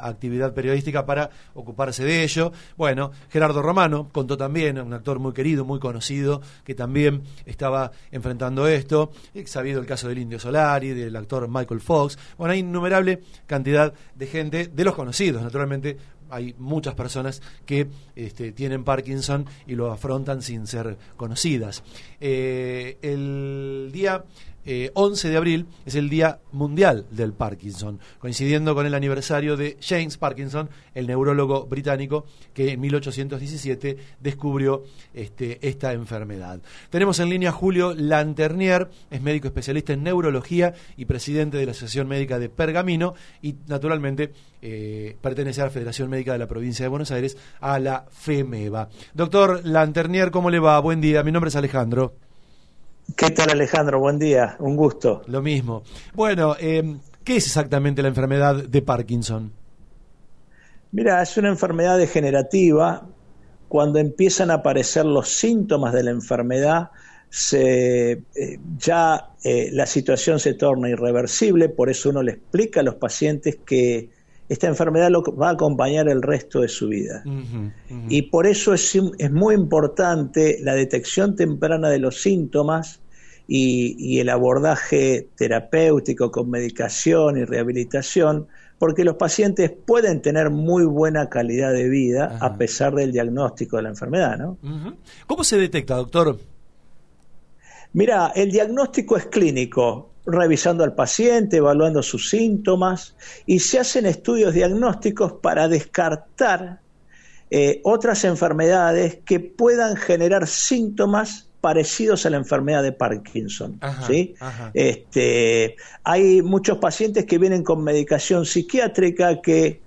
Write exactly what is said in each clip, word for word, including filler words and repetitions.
actividad periodística para ocuparse de ello. Bueno, Gerardo Romano contó también, un actor muy querido, muy conocido, que también estaba enfrentando esto. He sabido el caso del Indio Solari, del actor Michael Fox. Bueno, hay innumerable cantidad de gente, de los conocidos, naturalmente. Hay muchas personas que este, tienen Parkinson y lo afrontan sin ser conocidas. Eh, el día eh, once de abril es el Día Mundial del Parkinson, coincidiendo con el aniversario de James Parkinson, el neurólogo británico que en mil ochocientos diecisiete descubrió este, esta enfermedad. Tenemos en línea a Julio Lanternier, es médico especialista en neurología y presidente de la Asociación Médica de Pergamino y naturalmente eh, pertenece a la Federación Médica de la Provincia de Buenos Aires, a la FEMEBA. Doctor Lanternier, ¿cómo le va? Buen día, mi nombre es Alejandro. ¿Qué tal, Alejandro? Buen día, un gusto. Lo mismo. Bueno, eh, ¿qué es exactamente la enfermedad de Parkinson? Mira, es una enfermedad degenerativa. Cuando empiezan a aparecer los síntomas de la enfermedad, se, eh, ya eh, la situación se torna irreversible, por eso uno le explica a los pacientes que esta enfermedad lo va a acompañar el resto de su vida. Uh-huh, uh-huh. Y por eso es, es muy importante la detección temprana de los síntomas y, y el abordaje terapéutico con medicación y rehabilitación, porque los pacientes pueden tener muy buena calidad de vida uh-huh. a pesar del diagnóstico de la enfermedad, ¿no? Uh-huh. ¿Cómo se detecta, doctor? Mira, el diagnóstico es clínico, revisando al paciente, evaluando sus síntomas, y se hacen estudios diagnósticos para descartar eh, otras enfermedades que puedan generar síntomas parecidos a la enfermedad de Parkinson. Ajá, ¿sí? Ajá. Este, hay muchos pacientes que vienen con medicación psiquiátrica que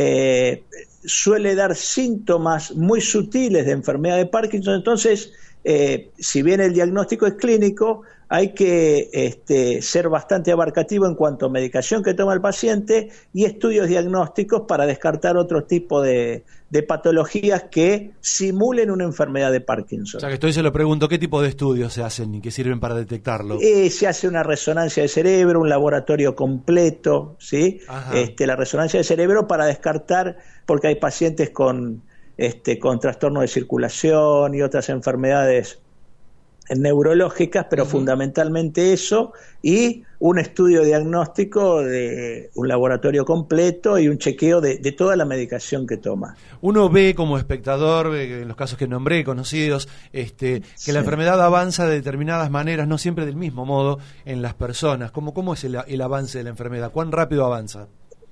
eh, suele dar síntomas muy sutiles de enfermedad de Parkinson, entonces Eh, si bien el diagnóstico es clínico, hay que este, ser bastante abarcativo en cuanto a medicación que toma el paciente y estudios diagnósticos para descartar otro tipo de, de patologías que simulen una enfermedad de Parkinson. O sea que estoy se lo pregunto, ¿qué tipo de estudios se hacen y qué sirven para detectarlo? Eh, se hace una resonancia de cerebro, un laboratorio completo, ¿sí? Este, la resonancia de cerebro para descartar, porque hay pacientes con Este, con trastorno de circulación y otras enfermedades neurológicas, pero uh-huh. fundamentalmente eso, y un estudio diagnóstico de un laboratorio completo y un chequeo de, de toda la medicación que toma. Uno ve como espectador, en los casos que nombré, conocidos, este, que sí. la enfermedad avanza de determinadas maneras, no siempre del mismo modo en las personas. ¿Cómo, cómo es el, el avance de la enfermedad? ¿Cuán rápido avanza?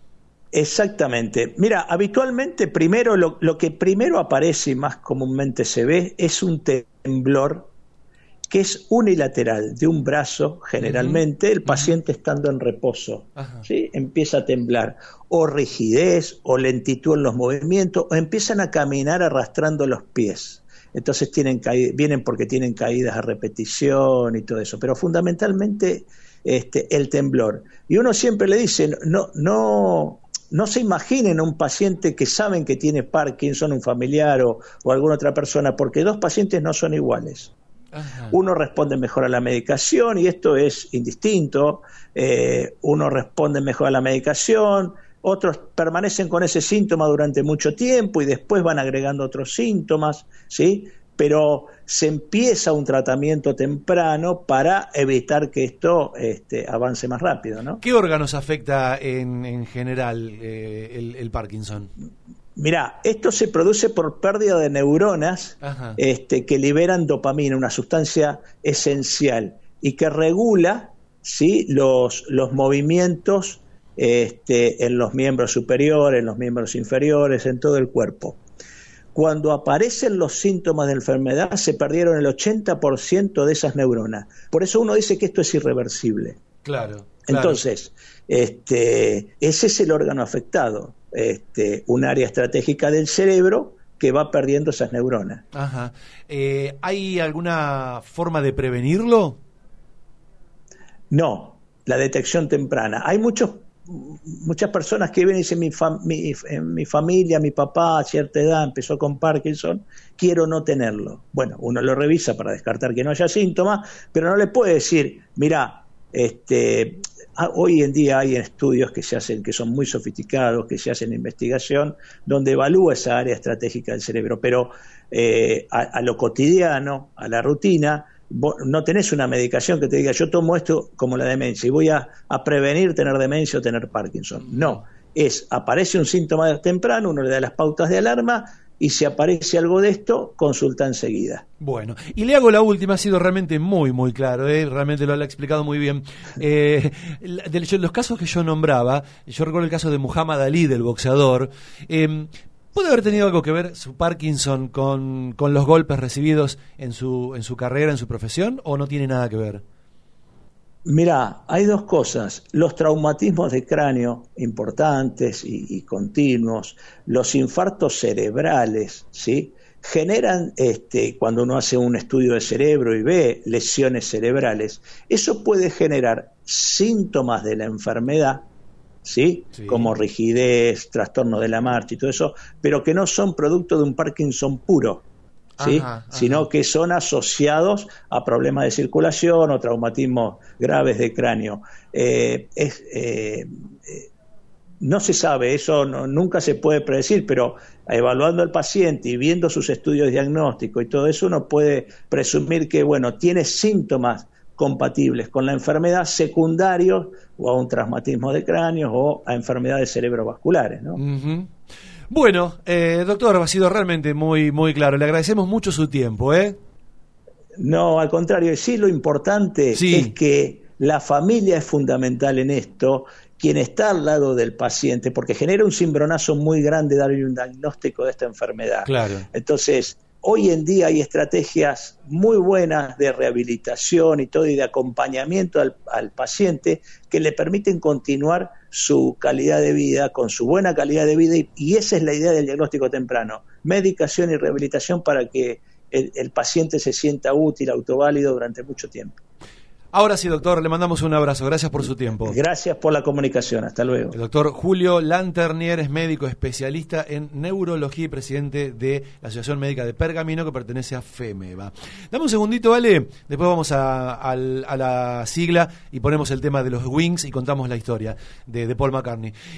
Exactamente. Mira, habitualmente primero lo, lo que primero aparece y más comúnmente se ve es un temblor que es unilateral de un brazo, generalmente, uh-huh. el paciente uh-huh. estando en reposo, uh-huh. ¿sí? Empieza a temblar, o rigidez, o lentitud en los movimientos, o empiezan a caminar arrastrando los pies. Entonces tienen caídas, vienen porque tienen caídas a repetición y todo eso, pero fundamentalmente este, el temblor. Y uno siempre le dice, no, no, no se imaginen un paciente que saben que tiene Parkinson, un familiar o, o alguna otra persona, porque dos pacientes no son iguales. Ajá. Uno responde mejor a la medicación y esto es indistinto, eh, uno responde mejor a la medicación, otros permanecen con ese síntoma durante mucho tiempo y después van agregando otros síntomas, ¿sí? Pero se empieza un tratamiento temprano para evitar que esto este, avance más rápido, ¿no? ¿Qué órganos afecta en, en general eh, el, el Parkinson? Mirá, esto se produce por pérdida de neuronas este, que liberan dopamina, una sustancia esencial, y que regula, ¿sí?, los, los movimientos este, en los miembros superiores, en los miembros inferiores, en todo el cuerpo. Cuando aparecen los síntomas de enfermedad, se perdieron el ochenta por ciento de esas neuronas. Por eso uno dice que esto es irreversible. Claro. claro. Entonces, este, ese es el órgano afectado. Este, un área estratégica del cerebro que va perdiendo esas neuronas. Ajá. Eh, ¿Hay alguna forma de prevenirlo? No, la detección temprana. Hay muchos, muchas personas que vienen y dicen, mi, fam- mi, en mi familia, mi papá a cierta edad empezó con Parkinson, quiero no tenerlo. Bueno, uno lo revisa para descartar que no haya síntomas, pero no le puede decir, mirá, este... hoy en día hay estudios que se hacen, que son muy sofisticados, que se hacen investigación, donde evalúa esa área estratégica del cerebro, pero eh, a, a lo cotidiano, a la rutina, vos no tenés una medicación que te diga, yo tomo esto como la demencia y voy a, a prevenir tener demencia o tener Parkinson. No, es, aparece un síntoma temprano, uno le da las pautas de alarma, y si aparece algo de esto, consulta enseguida. Bueno, y le hago la última, ha sido realmente muy, muy claro, ¿eh? Realmente lo ha explicado muy bien. Eh, de, de los casos que yo nombraba, yo recuerdo el caso de Muhammad Ali, del boxeador. Eh, ¿Puede haber tenido algo que ver su Parkinson con, con los golpes recibidos en su, en su carrera, en su profesión, o no tiene nada que ver? Mirá, hay dos cosas, los traumatismos de cráneo importantes y, y continuos, los infartos cerebrales, ¿sí? Generan, este, cuando uno hace un estudio de cerebro y ve lesiones cerebrales, eso puede generar síntomas de la enfermedad, ¿sí? Sí. Como rigidez, trastorno de la marcha y todo eso, pero que no son producto de un Parkinson puro. ¿Sí? Ajá, ajá. Sino que son asociados a problemas de circulación o traumatismos graves de cráneo. Eh, es, eh, eh, no se sabe, eso no, nunca se puede predecir, pero evaluando al paciente y viendo sus estudios diagnósticos y todo eso, uno puede presumir que, bueno, tiene síntomas compatibles con la enfermedad, secundarios o a un traumatismo de cráneo o a enfermedades cerebrovasculares, ¿no? Uh-huh. Bueno, eh, doctor, ha sido realmente muy, muy claro. Le agradecemos mucho su tiempo, ¿eh? No, al contrario, sí, lo importante sí. es que la familia es fundamental en esto, quien está al lado del paciente, porque genera un cimbronazo muy grande darle un diagnóstico de esta enfermedad. Claro. Entonces, hoy en día hay estrategias muy buenas de rehabilitación y todo, y de acompañamiento al, al paciente que le permiten continuar su calidad de vida, con su buena calidad de vida, y, y esa es la idea del diagnóstico temprano, medicación y rehabilitación para que el, el paciente se sienta útil, autoválido durante mucho tiempo. Ahora sí, doctor, le mandamos un abrazo. Gracias por su tiempo. Gracias por la comunicación. Hasta luego. El doctor Julio Lanternier es médico especialista en neurología y presidente de la Asociación Médica de Pergamino, que pertenece a FEMEVA. Dame un segundito, ¿vale? Después vamos a, a, a la sigla y ponemos el tema de los Wings y contamos la historia de, de Paul McCartney.